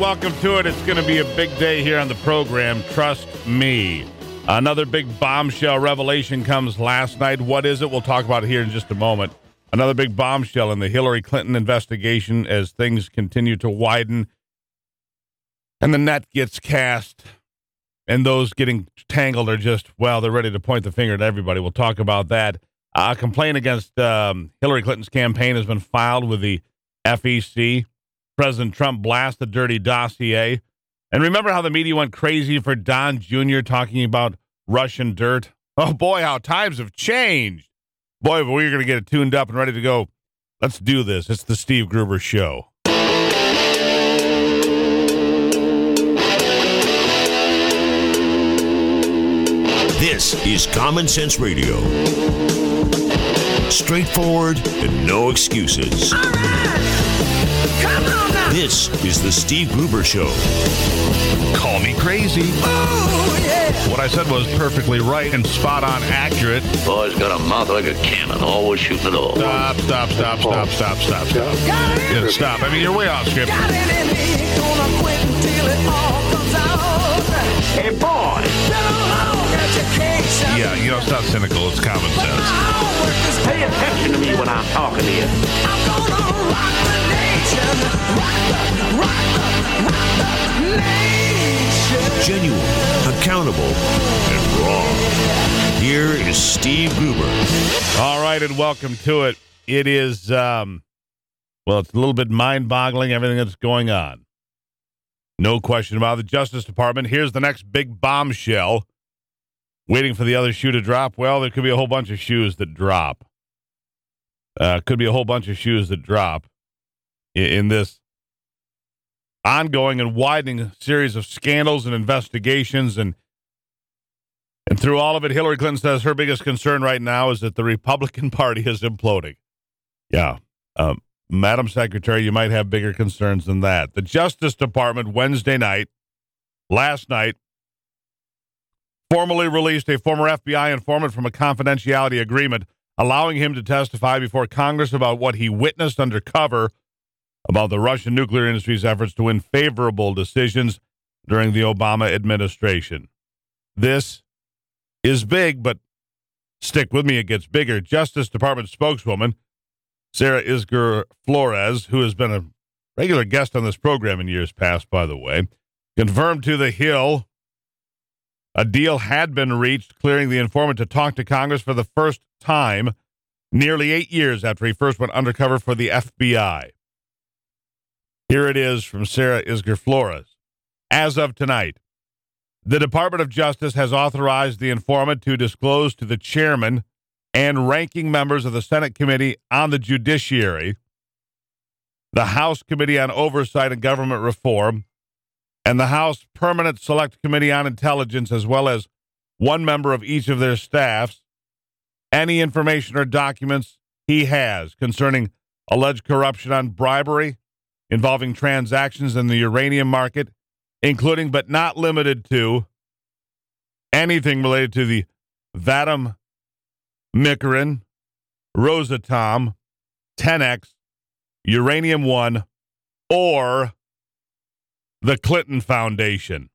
welcome to it. It's going to be a big day here on the program. Trust me. Another big bombshell revelation comes last night. What is it? We'll talk about it here in just a moment. Another big bombshell in the Hillary Clinton investigation as things continue to widen and the net gets cast. And those getting tangled are just, well, they're ready to point the finger at everybody. We'll talk about that. A complaint against Hillary Clinton's campaign has been filed with the FEC. President Trump blasts the dirty dossier. And remember how the media went crazy for Don Jr. talking about Russian dirt? Oh, boy, how times have changed. Boy, but we're going to get it tuned up and ready to go. Let's do this. It's the Steve Gruber Show. This is Common Sense Radio. Straightforward and no excuses. All right. Come on now. This is the Steve Gruber Show. Call me crazy. Oh, yeah. What I said was perfectly right and spot on accurate. Boy's got a mouth like a cannon, always shooting it all. Stop. Yeah, stop. I mean, you're way off script. Got it in me. Gonna quit until it all comes out. Hey, boy! Been a long education. Yeah, you know, it's not cynical. It's common sense. Pay attention to me when I'm talking to you. I'm gonna rock the nation. Rock the nation. Genuine, accountable, and raw. Here is Steve Gruber. All right, and welcome to it. It is, well, it's a little bit mind-boggling, everything that's going on. No question about the Justice Department. Here's the next big bombshell. Waiting for the other shoe to drop. Well, there could be a whole bunch of shoes that drop. Could be a whole bunch of shoes that drop in this ongoing and widening series of scandals and investigations. And through all of it, Hillary Clinton says her biggest concern right now is that the Republican Party is imploding. Yeah. Madam Secretary, you might have bigger concerns than that. The Justice Department last night, formally released a former FBI informant from a confidentiality agreement, allowing him to testify before Congress about what he witnessed undercover about the Russian nuclear industry's efforts to win favorable decisions during the Obama administration. This is big, but stick with me, it gets bigger. Justice Department spokeswoman Sarah Isgur Flores, who has been a regular guest on this program in years past, by the way, confirmed to The Hill a deal had been reached, clearing the informant to talk to Congress for the first time nearly 8 years after he first went undercover for the FBI. Here it is from Sarah Isgur Flores. As of tonight, the Department of Justice has authorized the informant to disclose to the chairman and ranking members of the Senate Committee on the Judiciary, the House Committee on Oversight and Government Reform, and the House Permanent Select Committee on Intelligence, as well as one member of each of their staffs, any information or documents he has concerning alleged corruption on bribery involving transactions in the uranium market, including but not limited to anything related to the Vadim Mikarin, Rosatom, 10X, Uranium One, or the Clinton Foundation.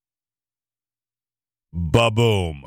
Ba-boom.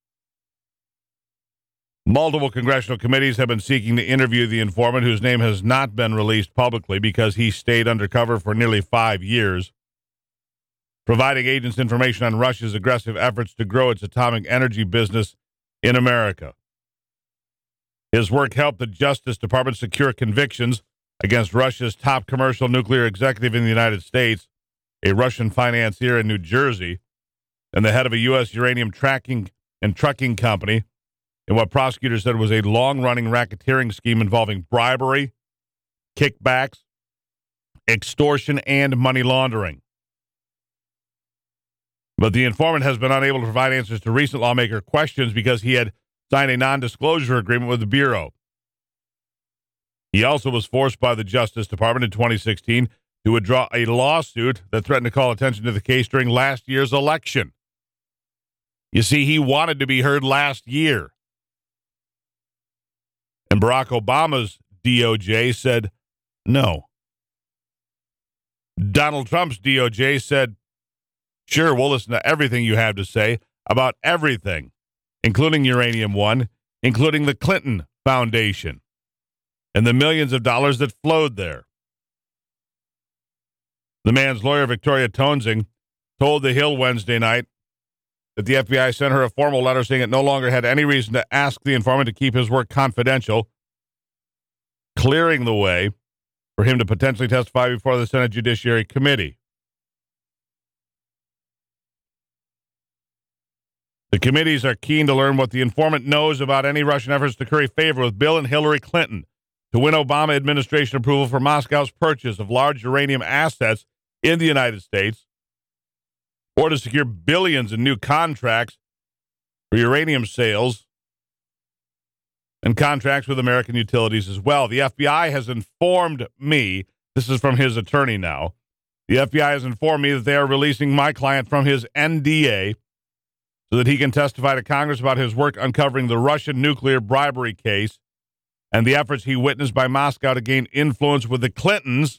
Multiple congressional committees have been seeking to interview the informant, whose name has not been released publicly because he stayed undercover for nearly 5 years, providing agents information on Russia's aggressive efforts to grow its atomic energy business in America. His work helped the Justice Department secure convictions against Russia's top commercial nuclear executive in the United States, a Russian financier in New Jersey, and the head of a U.S. uranium tracking and trucking company in what prosecutors said was a long-running racketeering scheme involving bribery, kickbacks, extortion, and money laundering. But the informant has been unable to provide answers to recent lawmaker questions because he had signed a non-disclosure agreement with the Bureau. He also was forced by the Justice Department in 2016 to withdraw a lawsuit that threatened to call attention to the case during last year's election. You see, he wanted to be heard last year. And Barack Obama's DOJ said no. Donald Trump's DOJ said, sure, we'll listen to everything you have to say about everything, including Uranium One, including the Clinton Foundation, and the millions of dollars that flowed there. The man's lawyer, Victoria Toensing, told The Hill Wednesday night that the FBI sent her a formal letter saying it no longer had any reason to ask the informant to keep his work confidential, clearing the way for him to potentially testify before the Senate Judiciary Committee. The committees are keen to learn what the informant knows about any Russian efforts to curry favor with Bill and Hillary Clinton to win Obama administration approval for Moscow's purchase of large uranium assets in the United States, or to secure billions in new contracts for uranium sales and contracts with American utilities as well. The FBI has informed me, this is from his attorney now, the FBI has informed me that they are releasing my client from his NDA so that he can testify to Congress about his work uncovering the Russian nuclear bribery case and the efforts he witnessed by Moscow to gain influence with the Clintons.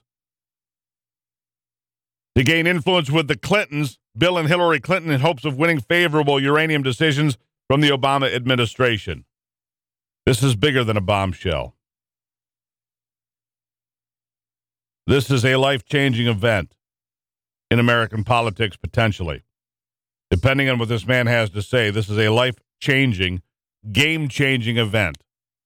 Bill and Hillary Clinton, in hopes of winning favorable uranium decisions from the Obama administration. This is bigger than a bombshell. This is a life-changing event in American politics, potentially. Depending on what this man has to say, this is a life-changing, game-changing event.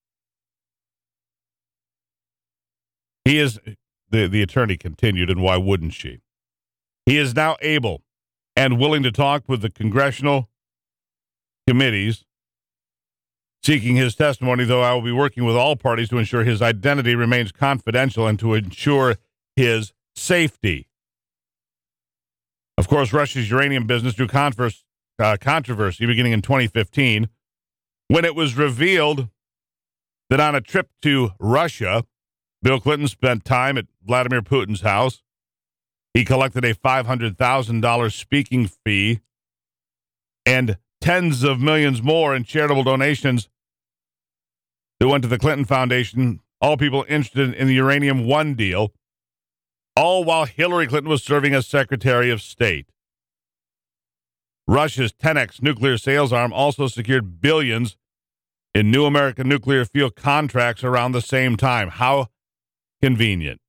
He is, the attorney continued, and why wouldn't she? He is now able and willing to talk with the congressional committees seeking his testimony, though I will be working with all parties to ensure his identity remains confidential and to ensure his safety. Of course, Russia's uranium business drew controversy beginning in 2015 when it was revealed that on a trip to Russia, Bill Clinton spent time at Vladimir Putin's house. He collected a $500,000 speaking fee and tens of millions more in charitable donations that went to the Clinton Foundation, all people interested in the Uranium One deal, all while Hillary Clinton was serving as Secretary of State. Russia's Tenex nuclear sales arm also secured billions in new American nuclear fuel contracts around the same time. How convenient.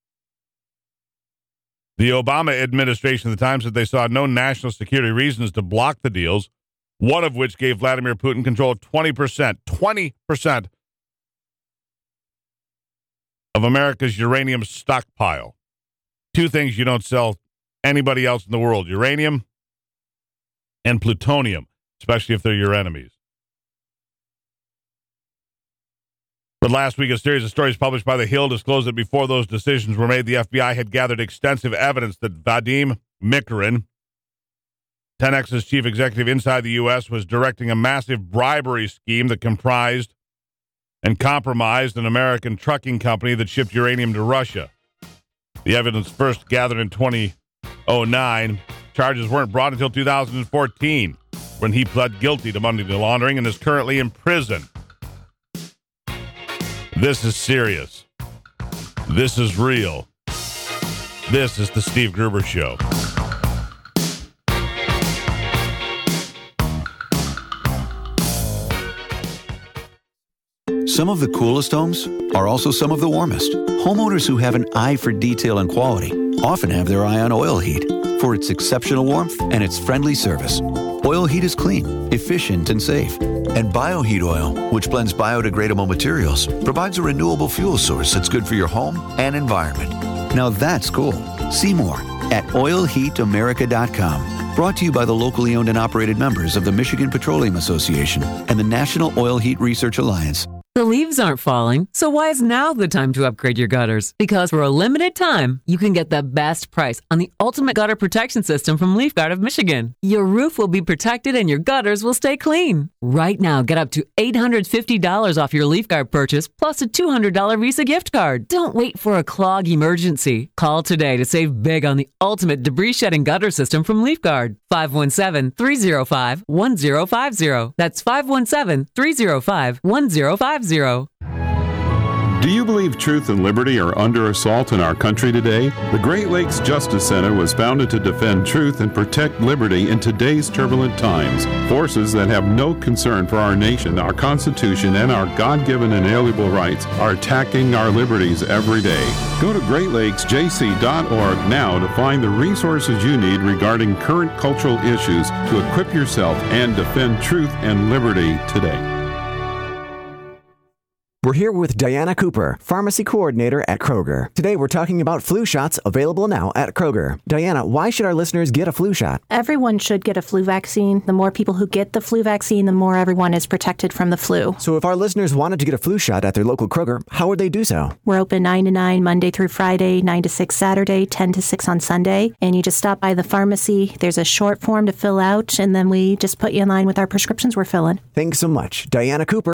The Obama administration at the time said they saw no national security reasons to block the deals, one of which gave Vladimir Putin control of 20% of America's uranium stockpile. Two things you don't sell anybody else in the world, uranium and plutonium, especially if they're your enemies. But last week, a series of stories published by The Hill disclosed that before those decisions were made, the FBI had gathered extensive evidence that Vadim Mikerin, Tenex's chief executive inside the U.S., was directing a massive bribery scheme that comprised and compromised an American trucking company that shipped uranium to Russia. The evidence first gathered in 2009. Charges weren't brought until 2014, when he pled guilty to money laundering and is currently in prison. This is serious. This is real. This is the Steve Gruber Show. Some of the coolest homes are also some of the warmest. Homeowners who have an eye for detail and quality often have their eye on Oil Heat for its exceptional warmth and its friendly service. Oil Heat is clean, efficient, and safe. And BioHeat Oil, which blends biodegradable materials, provides a renewable fuel source that's good for your home and environment. Now that's cool. See more at oilheatamerica.com. Brought to you by the locally owned and operated members of the Michigan Petroleum Association and the National Oil Heat Research Alliance. The leaves aren't falling, so why is now the time to upgrade your gutters? Because for a limited time, you can get the best price on the ultimate gutter protection system from Leaf Guard of Michigan. Your roof will be protected and your gutters will stay clean. Right now, get up to $850 off your Leaf Guard purchase plus a $200 Visa gift card. Don't wait for a clog emergency. Call today to save big on the ultimate debris shedding gutter system from Leaf Guard. 517-305-1050. That's 517-305-1050. Do you believe truth and liberty are under assault in our country today? The Great Lakes Justice Center was founded to defend truth and protect liberty in today's turbulent times. Forces that have no concern for our nation, our Constitution, and our God-given inalienable rights are attacking our liberties every day. Go to GreatLakesJC.org now to find the resources you need regarding current cultural issues to equip yourself and defend truth and liberty today. We're here with Diana Cooper, Pharmacy Coordinator at Kroger. Today we're talking about flu shots available now at Kroger. Diana, why should our listeners get a flu shot? Everyone should get a flu vaccine. The more people who get the flu vaccine, the more everyone is protected from the flu. So if our listeners wanted to get a flu shot at their local Kroger, how would they do so? We're open 9 to 9 Monday through Friday, 9 to 6 Saturday, 10 to 6 on Sunday. And you just stop by the pharmacy. There's a short form to fill out, and then we just put you in line with our prescriptions we're filling. Thanks so much. Diana Cooper,